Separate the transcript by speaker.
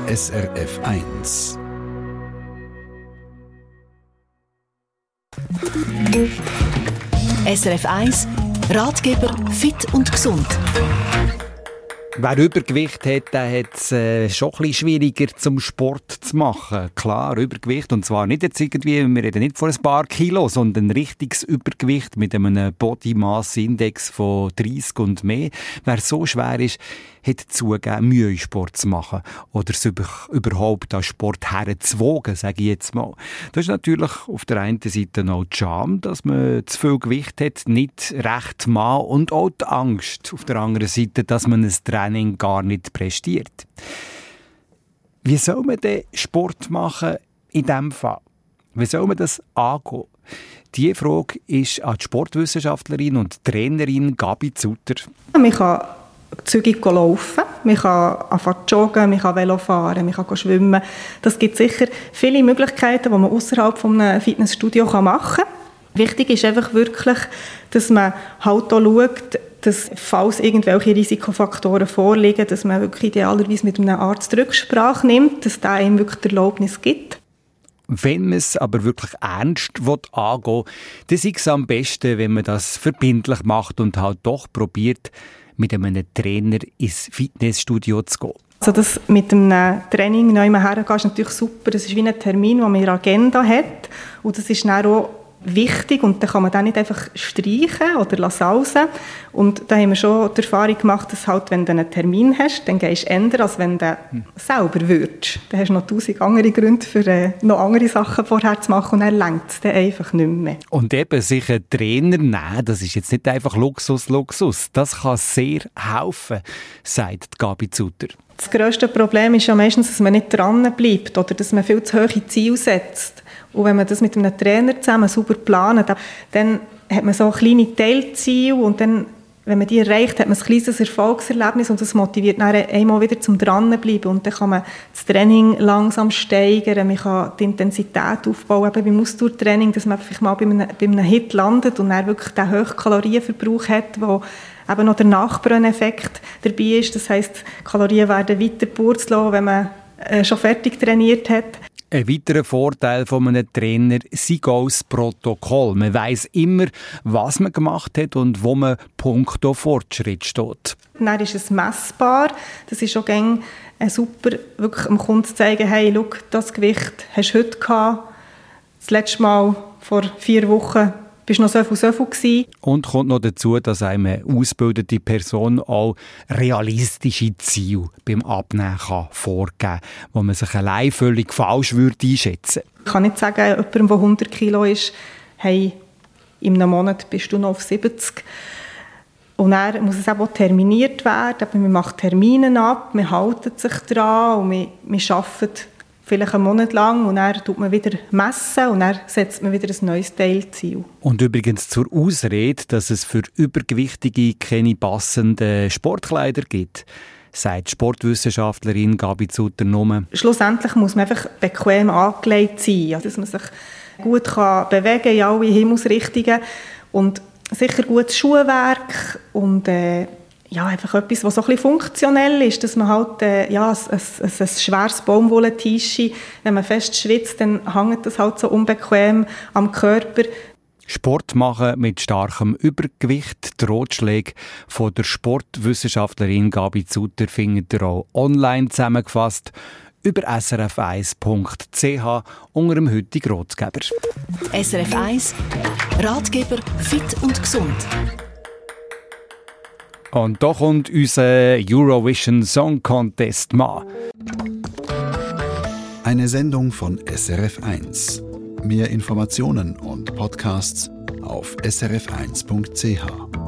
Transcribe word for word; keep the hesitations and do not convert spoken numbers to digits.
Speaker 1: S R F eins.
Speaker 2: S R F eins Ratgeber fit und gesund.
Speaker 3: Wer Übergewicht hat, der hat es äh, schon ein bisschen schwieriger zum Sport zu machen. Klar, Übergewicht, und zwar nicht jetzt irgendwie, wir reden nicht von ein paar Kilo, sondern ein richtiges Übergewicht mit einem Body Mass Index von dreißig und mehr. Wer so schwer ist, hat zugegeben, Mühe Sport zu machen oder es überhaupt an Sport herzuwagen, sage ich jetzt mal. Das ist natürlich auf der einen Seite noch die Scham, dass man zu viel Gewicht hat, nicht recht Mann, und auch die Angst auf der anderen Seite, dass man ein Training gar nicht prestiert. Wie soll man denn Sport machen in diesem Fall? Wie soll man das angehen? Diese Frage ist an die Sportwissenschaftlerin und Trainerin Gabi Zutter.
Speaker 4: Man kann zügig laufen, man kann anfangen zu joggen, man kann Velo fahren, man kann schwimmen. Das gibt sicher viele Möglichkeiten, die man außerhalb eines Fitnessstudios machen kann. Wichtig ist einfach wirklich, dass man halt auch schaut, dass, falls irgendwelche Risikofaktoren vorliegen, dass man wirklich idealerweise mit einem Arzt Rücksprache nimmt, dass der einem wirklich die Erlaubnis gibt.
Speaker 3: Wenn man es aber wirklich ernst angehen will, dann ist es am besten, wenn man das verbindlich macht und halt doch probiert, mit einem Trainer ins Fitnessstudio zu gehen.
Speaker 4: Also das mit einem Training neu hergehen ist natürlich super. Das ist wie ein Termin, den man in der Agenda hat. Und das ist dann auch wichtig, und dann kann man den nicht einfach streichen oder sausen. Und da haben wir schon die Erfahrung gemacht, dass halt, wenn du einen Termin hast, dann gehst du ändern, als wenn du hm. selber würdest. Dann hast du noch tausend andere Gründe, für äh, noch andere Sachen vorher zu machen, und dann reicht es dann einfach nicht mehr.
Speaker 3: Und eben sich einen Trainer nehmen, das ist jetzt nicht einfach Luxus, Luxus. Das kann sehr helfen, sagt Gabi Zutter.
Speaker 4: Das grösste Problem ist ja meistens, dass man nicht dran bleibt oder dass man viel zu hohe Ziele setzt. Und wenn man das mit einem Trainer zusammen sauber plant, dann hat man so kleine Teilziele, und dann, wenn man die erreicht, hat man ein kleines Erfolgserlebnis, und das motiviert dann einmal wieder zum Dranbleiben. Und dann kann man das Training langsam steigern, man kann die Intensität aufbauen, eben beim Ausdauertraining, dass man vielleicht mal bei einem, bei einem Hit landet und dann wirklich den hohen Kalorienverbrauch hat, wo eben noch der Nachbrenneffekt dabei ist. Das heisst, Kalorien werden weiter purzeln, wenn man äh, schon fertig trainiert hat.
Speaker 3: Ein weiterer Vorteil von einem Trainer sei auch das Protokoll. Man weiss immer, was man gemacht hat und wo man punkto Fortschritt steht.
Speaker 4: Dann ist es messbar. Das ist auch gerne super, wirklich dem Kunden zu zeigen, hey, schau, das Gewicht hast du heute gehabt. Das letzte Mal vor vier Wochen bist noch so viel, so viel gewesen.
Speaker 3: Und kommt noch dazu, dass eine ausgebildete Person auch realistische Ziele beim Abnehmen kann vorgeben kann, wo man sich allein völlig falsch würde einschätzen würde.
Speaker 4: Ich kann nicht sagen, jemandem, der hundert Kilo ist, hey, in einem Monat bist du noch auf siebzig. Und dann muss es auch terminiert werden. Man macht Termine ab, man hält sich daran und man, man arbeitet vielleicht einen Monat lang, und dann tut man wieder messen und dann setzt man wieder ein neues Teilziel.
Speaker 3: Und übrigens zur Ausrede, dass es für Übergewichtige keine passenden Sportkleider gibt, sagt Sportwissenschaftlerin Gabi Zutter nur.
Speaker 4: Schlussendlich muss man einfach bequem angelegt sein, also dass man sich gut kann bewegen in alle Himmelsrichtungen, und sicher gutes Schuhwerk und äh, ja, einfach etwas, was so ein bisschen funktionell ist, dass man halt äh, ja, ein, ein, ein schweres Baumwolle-T-Shirt, wenn man fest schwitzt, dann hängt das halt so unbequem am Körper.
Speaker 3: Sport machen mit starkem Übergewicht. Die Ratschläge von der Sportwissenschaftlerin Gabi Zutter findet ihr auch online zusammengefasst über s r f eins punkt c h unter dem heutigen Ratgeber.
Speaker 2: S R F eins Ratgeber fit und gesund.
Speaker 3: Und da kommt unser Eurovision Song Contest mal.
Speaker 1: Eine Sendung von S R F eins. Mehr Informationen und Podcasts auf s r f eins punkt c h.